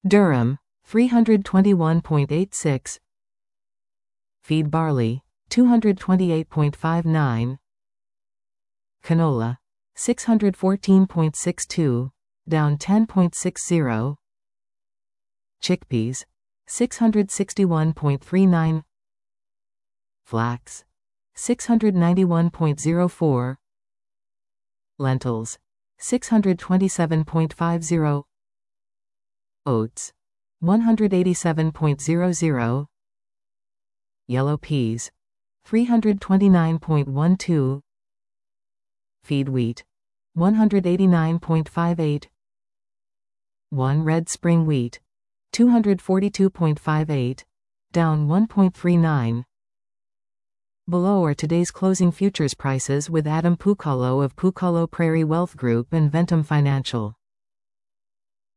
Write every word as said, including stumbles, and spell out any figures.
Durum, three hundred twenty-one point eight six. Feed barley, two hundred twenty-eight point five nine. Canola, six hundred fourteen point six two, down ten point six zero. Chickpeas, six hundred sixty-one point three nine. Flax, six hundred ninety-one point zero four. Lentils, six hundred twenty-seven point five zero. Oats, one hundred eighty-seven point zero zero. Yellow peas, three hundred twenty-nine point one two. Feed wheat, one hundred eighty-nine point five eight. one red spring wheat, two hundred forty-two point five eight, down one point three nine. Below are today's closing futures prices with Adam Pucalo of Pucalo Prairie Wealth Group and Ventum Financial.